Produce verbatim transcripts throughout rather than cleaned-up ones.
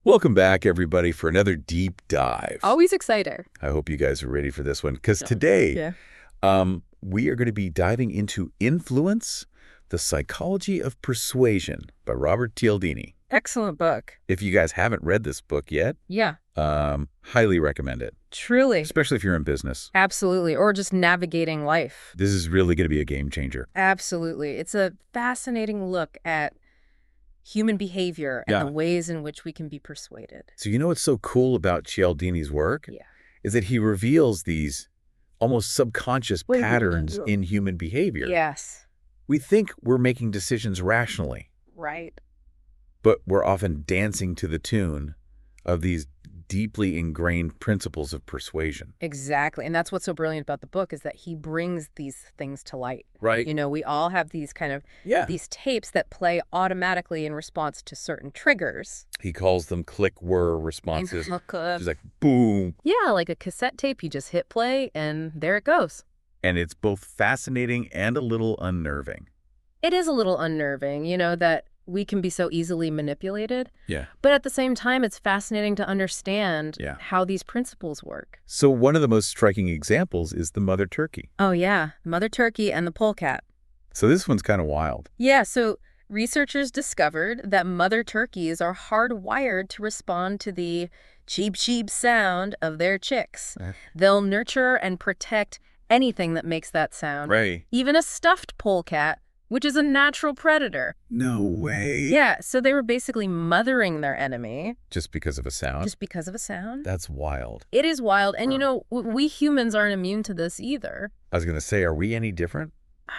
Welcome back, everybody, for another deep dive. Always exciting. I hope you guys are ready for this one, because today Yeah. um, we are going to be diving into Influence, the Psychology of Persuasion by Robert Cialdini. Excellent book. If you guys haven't read this book yet, Yeah. um, highly recommend it, Truly. especially if you're in business. Absolutely. Or just navigating life. This is really going to be a game changer. Absolutely. It's a fascinating look at human behavior and Yeah. the ways in which we can be persuaded. So you know what's so cool about Cialdini's work? Yeah. Is that he reveals these almost subconscious Wait, patterns wait, wait. in human behavior. Yes. We think we're making decisions rationally, Right. but we're often dancing to the tune of these deeply ingrained principles of persuasion. Exactly. And that's what's so brilliant about the book is that he brings these things to light. Right. You know, we all have these kind of Yeah. these tapes that play automatically in response to certain triggers. He calls them click-whir responses. Look, uh, Just like, boom. yeah, like a cassette tape, you just hit play and there it goes. And it's both fascinating and a little unnerving. It is a little unnerving, you know, that we can be so easily manipulated. Yeah. But at the same time, it's fascinating to understand Yeah. how these principles work. So one of the most striking examples is the mother turkey. Oh, yeah. Mother turkey and the polecat. So this one's kind of wild. Yeah, so researchers discovered that mother turkeys are hardwired to respond to the cheep cheep sound of their chicks. Uh. They'll nurture and protect anything that makes that sound. Right. Even a stuffed polecat, which is a natural predator. No way. Yeah, so they were basically mothering their enemy Just because of a sound? just because of a sound. That's wild. It is wild. And, you know, w- we humans aren't immune to this either. I was going to say, are we any different?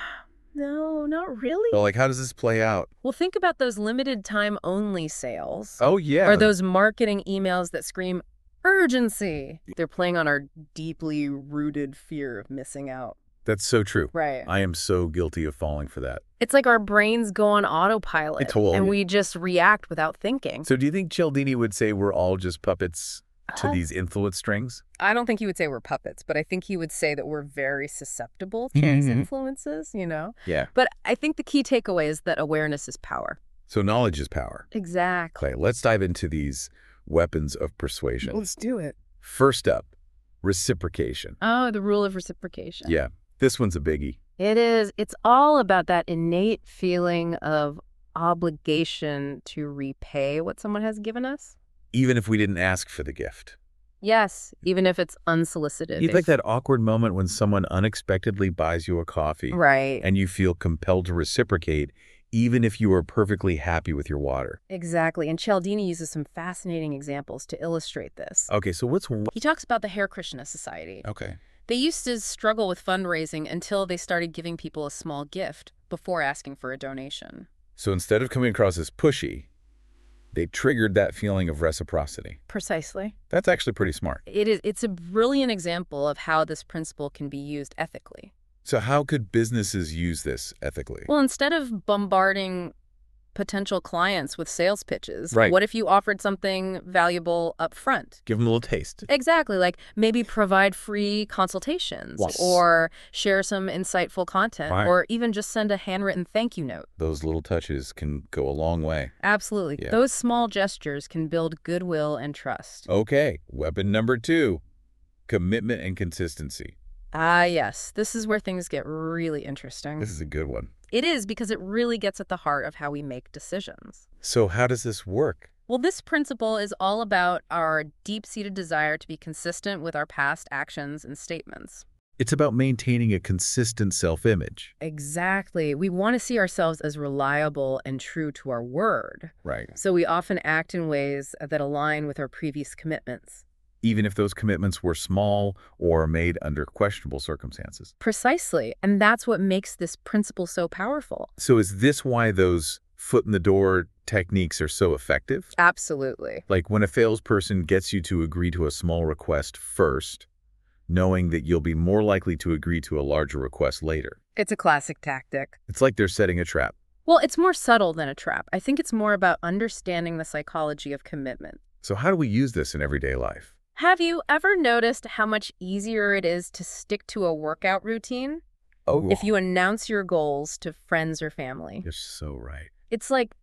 No, not really. So, like, how does this play out? Well, think about those limited time only sales. Oh, yeah. Or those marketing emails that scream urgency. They're playing on our deeply rooted fear of missing out. That's so true. Right. I am so guilty of falling for that. It's like our brains go on autopilot. Totally. And we just react without thinking. So do you think Cialdini would say we're all just puppets to Uh, these influence strings? I don't think he would say we're puppets, but I think he would say that we're very susceptible to these influences, you know? Yeah. But I think the key takeaway is that awareness is power. So knowledge is power. Exactly. Okay, let's dive into these weapons of persuasion. Let's do it. First up, reciprocation. Oh, the rule of reciprocation. Yeah, this one's a biggie. It is. It's all about that innate feeling of obligation to repay what someone has given us. Even if we didn't ask for the gift. Yes, even if it's unsolicited. It's like If- that awkward moment when someone unexpectedly buys you a coffee. Right. And you feel compelled to reciprocate, even if you are perfectly happy with your water. Exactly. And Cialdini uses some fascinating examples to illustrate this. Okay, so what's... one- He talks about the Hare Krishna Society. Okay. They used to struggle with fundraising until they started giving people a small gift before asking for a donation. So instead of coming across as pushy, they triggered that feeling of reciprocity. Precisely. That's actually pretty smart. It is. It's a brilliant example of how this principle can be used ethically. So how could businesses use this ethically? Well, instead of bombarding potential clients with sales pitches, Right. what if you offered something valuable up front? Give them a little taste. Exactly, like maybe provide free consultations Yes. or share some insightful content Right. or even just send a handwritten thank you note. Those little touches can go a long way. Absolutely. Yeah. Those small gestures can build goodwill and trust. Okay, weapon number two, commitment and consistency. Ah, yes. This is where things get really interesting. This is a good one. It is because it really gets at the heart of how we make decisions. So how does this work? Well, this principle is all about our deep-seated desire to be consistent with our past actions and statements. It's about maintaining a consistent self-image. Exactly. We want to see ourselves as reliable and true to our word. Right. So we often act in ways that align with our previous commitments. Even if those commitments were small or made under questionable circumstances. Precisely. And that's what makes this principle so powerful. So is this why those foot-in-the-door techniques are so effective? Absolutely. Like when a salesperson gets you to agree to a small request first, knowing that you'll be more likely to agree to a larger request later. It's a classic tactic. It's like they're setting a trap. Well, it's more subtle than a trap. I think it's more about understanding the psychology of commitment. So how do we use this in everyday life? Have you ever noticed how much easier it is to stick to a workout routine Oh, if you announce your goals to friends or family? You're so right. It's like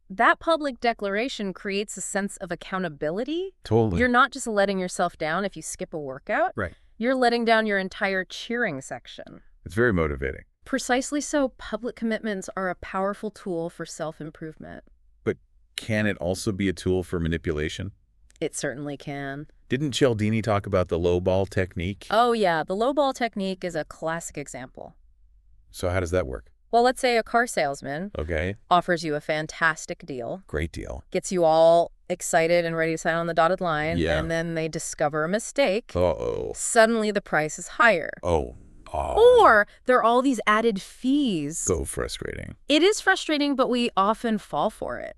that public declaration creates a sense of accountability. Totally. You're not just letting yourself down if you skip a workout. Right. You're letting down your entire cheering section. It's very motivating. Precisely so, public commitments are a powerful tool for self-improvement. But can it also be a tool for manipulation? It certainly can. Didn't Cialdini talk about the lowball technique? Oh yeah, the lowball technique is a classic example. So how does that work? Well, let's say a car salesman Okay. offers you a fantastic deal, Great deal. gets you all excited and ready to sign on the dotted line, Yeah. and then they discover a mistake. Uh-oh. Suddenly the price is higher. Oh. Oh. Or there are all these added fees. So frustrating. It is frustrating, but we often fall for it.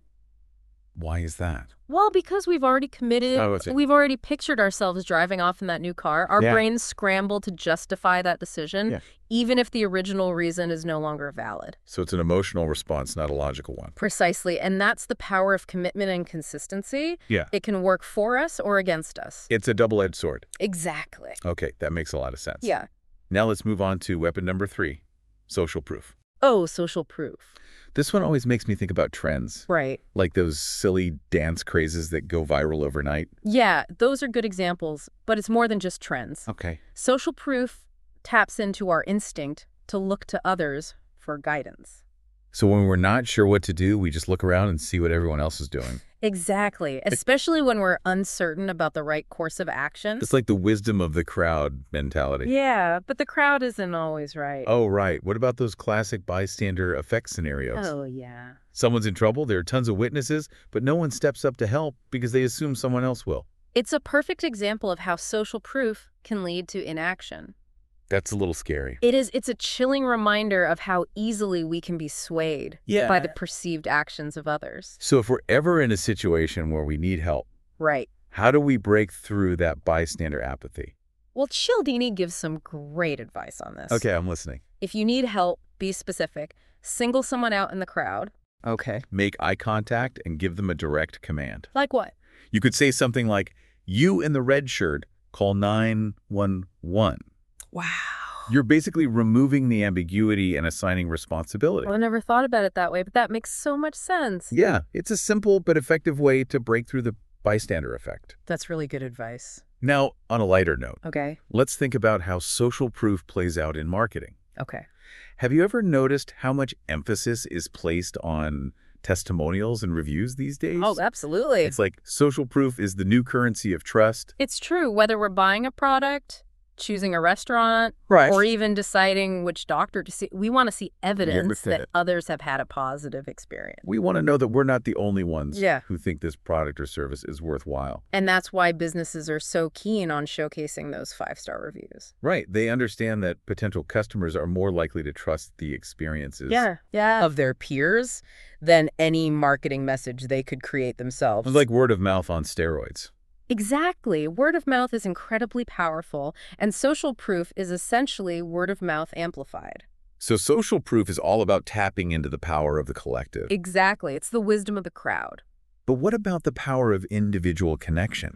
Why is that? Well, because we've already committed, Oh, it's a- we've already pictured ourselves driving off in that new car. Our Yeah. brains scramble to justify that decision, Yeah. even if the original reason is no longer valid. So it's an emotional response, not a logical one. Precisely, and that's the power of commitment and consistency. Yeah. It can work for us or against us. It's a double-edged sword. Exactly. Okay, that makes a lot of sense. Yeah. Now let's move on to weapon number three, social proof. Oh, social proof. This one always makes me think about trends, Right. like those silly dance crazes that go viral overnight. Yeah, those are good examples, but it's more than just trends. Okay. Social proof taps into our instinct to look to others for guidance. So when we're not sure what to do, we just look around and see what everyone else is doing. Exactly, especially when we're uncertain about the right course of action. It's like the wisdom of the crowd mentality. Yeah, but the crowd isn't always right. Oh, right. What about those classic bystander effect scenarios? Oh, yeah. Someone's in trouble, there are tons of witnesses, but no one steps up to help because they assume someone else will. It's a perfect example of how social proof can lead to inaction. That's a little scary. It is, it's a chilling reminder of how easily we can be swayed Yeah. by the perceived actions of others. So if we're ever in a situation where we need help, Right. how do we break through that bystander apathy? Well, Cialdini gives some great advice on this. Okay, I'm listening. If you need help, be specific. Single someone out in the crowd. Okay. Make eye contact and give them a direct command. Like what? You could say something like, you in the red shirt, call nine one one. Wow. You're basically removing the ambiguity and assigning responsibility. Well, I never thought about it that way, but that makes so much sense. Yeah, it's a simple but effective way to break through the bystander effect. That's really good advice. Now, on a lighter note, Okay. let's think about how social proof plays out in marketing. Okay. Have you ever noticed how much emphasis is placed on testimonials and reviews these days? Oh, absolutely. It's like social proof is the new currency of trust. It's true. Whether we're buying a product, choosing a restaurant, Right. or even deciding which doctor to see, we want to see evidence within that it. others have had a positive experience. We want to know that we're not the only ones Yeah. who think this product or service is worthwhile. And that's why businesses are so keen on showcasing those five-star reviews. Right. They understand that potential customers are more likely to trust the experiences. Yeah. Of their peers than any marketing message they could create themselves. It's like word of mouth on steroids. Exactly. Word of mouth is incredibly powerful, and social proof is essentially word of mouth amplified. So social proof is all about tapping into the power of the collective. Exactly. It's the wisdom of the crowd. But what about the power of individual connection?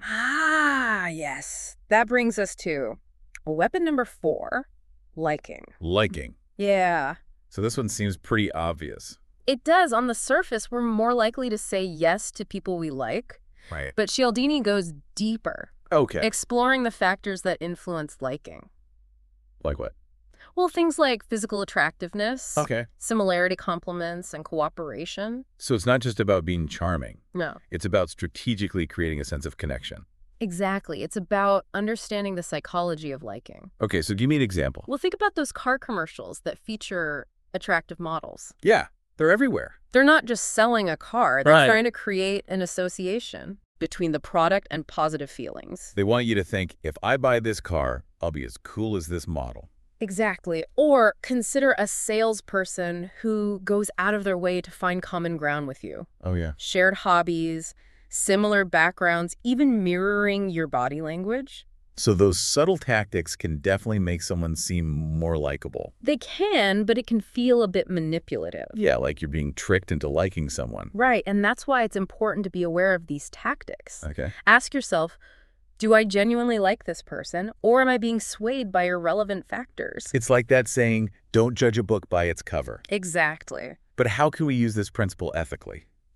Ah, yes. That brings us to weapon number four, liking. Liking. Yeah. So this one seems pretty obvious. It does. On the surface, we're more likely to say yes to people we like. Right. But Cialdini goes deeper, Okay. exploring the factors that influence liking. Like what? Well, things like physical attractiveness, Okay. similarity compliments, and cooperation. So it's not just about being charming. No. It's about strategically creating a sense of connection. Exactly. It's about understanding the psychology of liking. Okay, so give me an example. Well, think about those car commercials that feature attractive models. Yeah, they're everywhere. They're not just selling a car. They're Right. trying to create an association between the product and positive feelings. They want you to think, if I buy this car, I'll be as cool as this model. Exactly. Or consider a salesperson who goes out of their way to find common ground with you. Oh, yeah. Shared hobbies, similar backgrounds, even mirroring your body language. So those subtle tactics can definitely make someone seem more likable. They can, but it can feel a bit manipulative. Yeah, like you're being tricked into liking someone. Right, and that's why it's important to be aware of these tactics. Okay. Ask yourself, do I genuinely like this person, or am I being swayed by irrelevant factors? It's like that saying, don't judge a book by its cover. Exactly. But how can we use this principle ethically?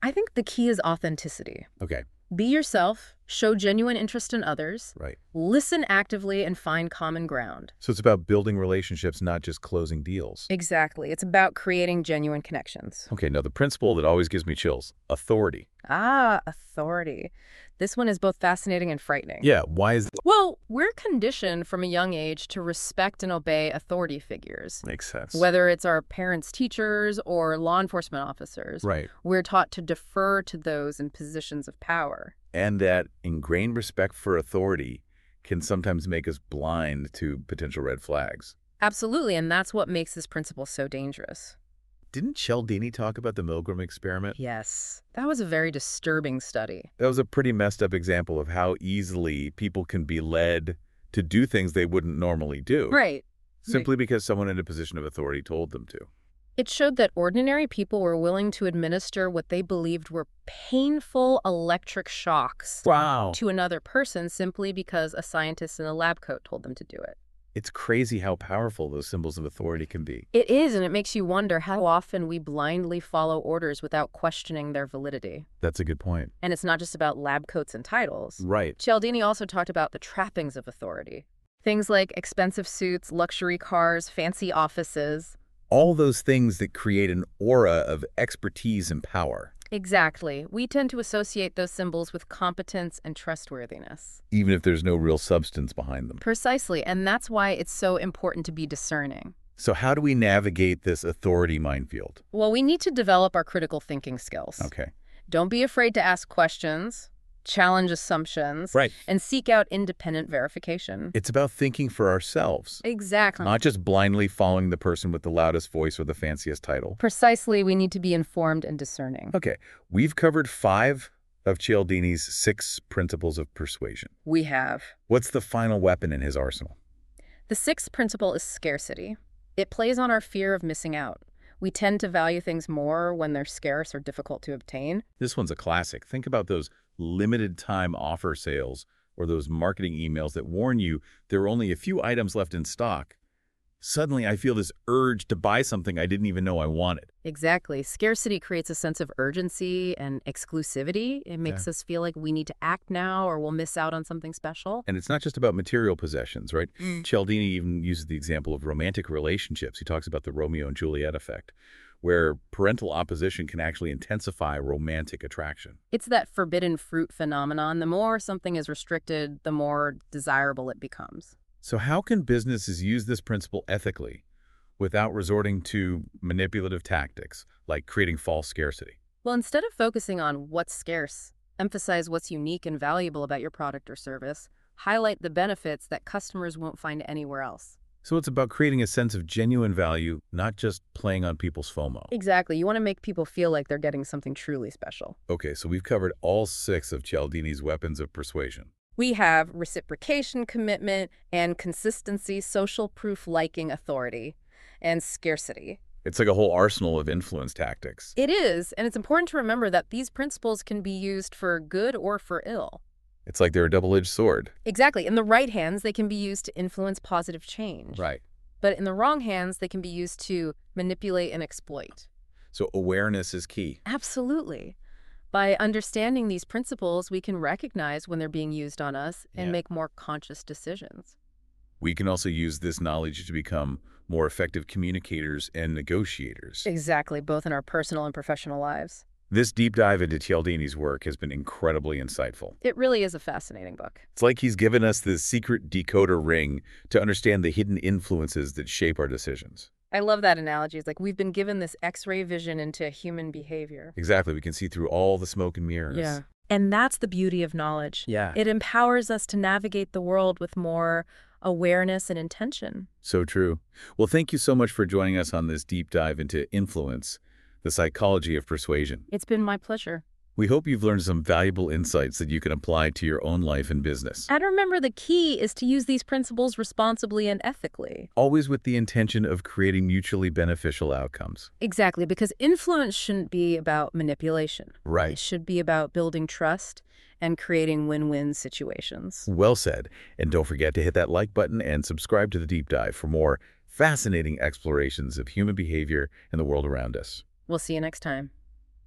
I think the key is authenticity. Okay, Be yourself, show genuine interest in others, right. listen actively, and find common ground. So it's about building relationships, not just closing deals. Exactly. It's about creating genuine connections. Okay, now the principle that always gives me chills, authority. Ah, authority. This one is both fascinating and frightening. Yeah, why is that? Well, we're conditioned from a young age to respect and obey authority figures. Makes sense. Whether it's our parents, teachers, or law enforcement officers, Right. we're taught to defer to those in positions of power. And that ingrained respect for authority can sometimes make us blind to potential red flags. Absolutely, and that's what makes this principle so dangerous. Didn't Cialdini talk about the Milgram experiment? Yes, that was a very disturbing study. That was a pretty messed up example of how easily people can be led to do things they wouldn't normally do. Right. Simply because someone in a position of authority told them to. It showed that ordinary people were willing to administer what they believed were painful electric shocks Wow. to another person simply because a scientist in a lab coat told them to do it. It's crazy how powerful those symbols of authority can be. It is, and it makes you wonder how often we blindly follow orders without questioning their validity. That's a good point. And it's not just about lab coats and titles. Right. Cialdini also talked about the trappings of authority. Things like expensive suits, luxury cars, fancy offices. All those things that create an aura of expertise and power. Exactly. We tend to associate those symbols with competence and trustworthiness. Even if there's no real substance behind them. Precisely, and that's why it's so important to be discerning. So how do we navigate this authority minefield? Well, we need to develop our critical thinking skills. Okay. Don't be afraid to ask questions, challenge assumptions, Right. and seek out independent verification. It's about thinking for ourselves, Exactly. not just blindly following the person with the loudest voice or the fanciest title. Precisely, we need to be informed and discerning. Okay, we've covered five of Cialdini's six principles of persuasion. We have. What's the final weapon in his arsenal? The sixth principle is scarcity. It plays on our fear of missing out. We tend to value things more when they're scarce or difficult to obtain. This one's a classic. Think about those limited time offer sales or those marketing emails that warn you there are only a few items left in stock. Suddenly, I feel this urge to buy something I didn't even know I wanted. Exactly. Scarcity creates a sense of urgency and exclusivity. It makes Yeah. us feel like we need to act now or we'll miss out on something special. And it's not just about material possessions, right? Mm. Cialdini even uses the example of romantic relationships. He talks about the Romeo and Juliet effect, where parental opposition can actually intensify romantic attraction. It's that forbidden fruit phenomenon. The more something is restricted, the more desirable it becomes. So how can businesses use this principle ethically without resorting to manipulative tactics like creating false scarcity? Well, instead of focusing on what's scarce, emphasize what's unique and valuable about your product or service. Highlight the benefits that customers won't find anywhere else. So it's about creating a sense of genuine value, not just playing on people's FOMO. Exactly. You want to make people feel like they're getting something truly special. Okay, so we've covered all six of Cialdini's weapons of persuasion. We have reciprocation, commitment, and consistency, social proof, liking, authority, and scarcity. It's like a whole arsenal of influence tactics. It is, and it's important to remember that these principles can be used for good or for ill. It's like they're a double-edged sword. Exactly. In the right hands, they can be used to influence positive change. Right. But in the wrong hands, they can be used to manipulate and exploit. So awareness is key. Absolutely. By understanding these principles, we can recognize when they're being used on us and Yeah. make more conscious decisions. We can also use this knowledge to become more effective communicators and negotiators. Exactly, both in our personal and professional lives. This deep dive into Cialdini's work has been incredibly insightful. It really is a fascinating book. It's like he's given us this secret decoder ring to understand the hidden influences that shape our decisions. I love that analogy. It's like we've been given this X-ray vision into human behavior. Exactly. We can see through all the smoke and mirrors. And that's the beauty of knowledge. Yeah. It empowers us to navigate the world with more awareness and intention. So true. Well, thank you so much for joining us on this deep dive into influence, the psychology of persuasion. It's been my pleasure. We hope you've learned some valuable insights that you can apply to your own life and business. And remember, the key is to use these principles responsibly and ethically. Always with the intention of creating mutually beneficial outcomes. Exactly, because influence shouldn't be about manipulation. It Right. should be about building trust and creating win-win situations. Well said. And don't forget to hit that like button and subscribe to the deep dive for more fascinating explorations of human behavior and the world around us. We'll see you next time.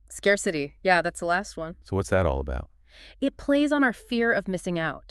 Scarcity. Yeah, that's the last one. So what's that all about? It plays on our fear of missing out.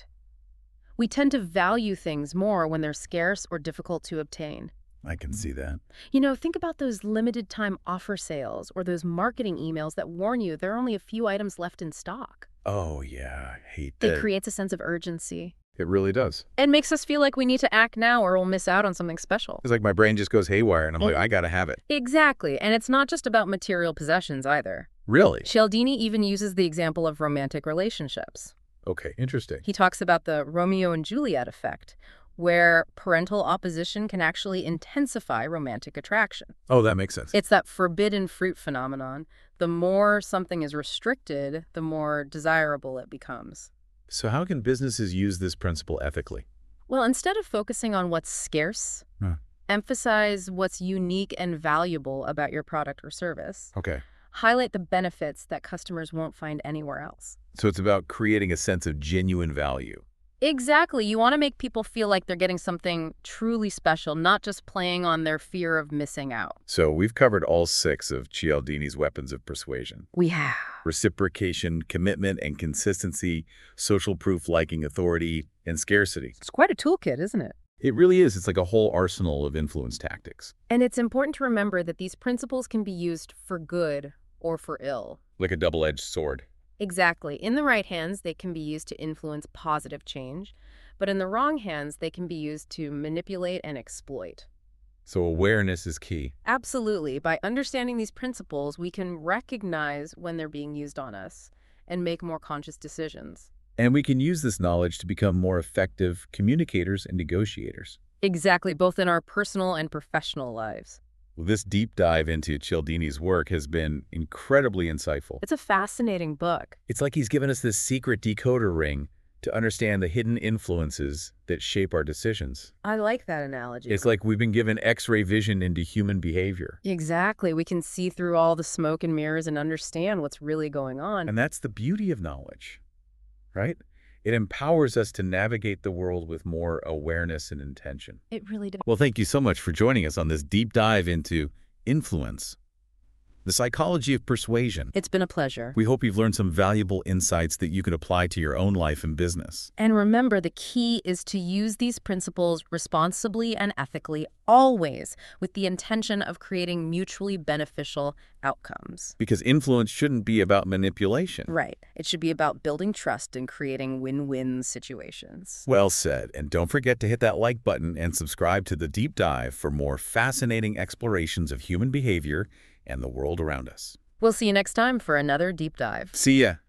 We tend to value things more when they're scarce or difficult to obtain. I can see that. You know, think about those limited time offer sales or those marketing emails that warn you there are only a few items left in stock. Oh, yeah, I hate It that. creates a sense of urgency. It really does. It makes us feel like we need to act now or we'll miss out on something special. It's like my brain just goes haywire, and I'm like, Mhm. I gotta have it. Exactly. And it's not just about material possessions either. Really? Cialdini even uses the example of romantic relationships. Okay, interesting. He talks about the Romeo and Juliet effect, where parental opposition can actually intensify romantic attraction. Oh, that makes sense. It's that forbidden fruit phenomenon. The more something is restricted, the more desirable it becomes. So how can businesses use this principle ethically? Well, instead of focusing on what's scarce, Huh. emphasize what's unique and valuable about your product or service. Okay. Highlight the benefits that customers won't find anywhere else. So it's about creating a sense of genuine value. Exactly. You want to make people feel like they're getting something truly special, not just playing on their fear of missing out. So we've covered all six of Cialdini's weapons of persuasion. We have. Reciprocation, commitment and consistency, social proof, liking, authority, and scarcity. It's quite a toolkit, isn't it? It really is. It's like a whole arsenal of influence tactics. And it's important to remember that these principles can be used for good or for ill. Like a double-edged sword. Exactly. In the right hands, they can be used to influence positive change, but in the wrong hands, they can be used to manipulate and exploit. So awareness is key. Absolutely. By understanding these principles, we can recognize when they're being used on us and make more conscious decisions. And we can use this knowledge to become more effective communicators and negotiators. Exactly, both in our personal and professional lives. Well, this deep dive into Cialdini's work has been incredibly insightful. It's a fascinating book. It's like he's given us this secret decoder ring to understand the hidden influences that shape our decisions. I like that analogy. It's like we've been given X-ray vision into human behavior. Exactly. We can see through all the smoke and mirrors and understand what's really going on. And that's the beauty of knowledge, right? It empowers us to navigate the world with more awareness and intention. It really does. Well, thank you so much for joining us on this deep dive into influence, the psychology of persuasion. It's been a pleasure. We hope you've learned some valuable insights that you can apply to your own life and business. And remember, the key is to use these principles responsibly and ethically, always with the intention of creating mutually beneficial outcomes. Because influence shouldn't be about manipulation. Right. It should be about building trust and creating win-win situations. Well said. And don't forget to hit that like button and subscribe to The Deep Dive for more fascinating explorations of human behavior and the world around us. We'll see you next time for another deep dive. See ya.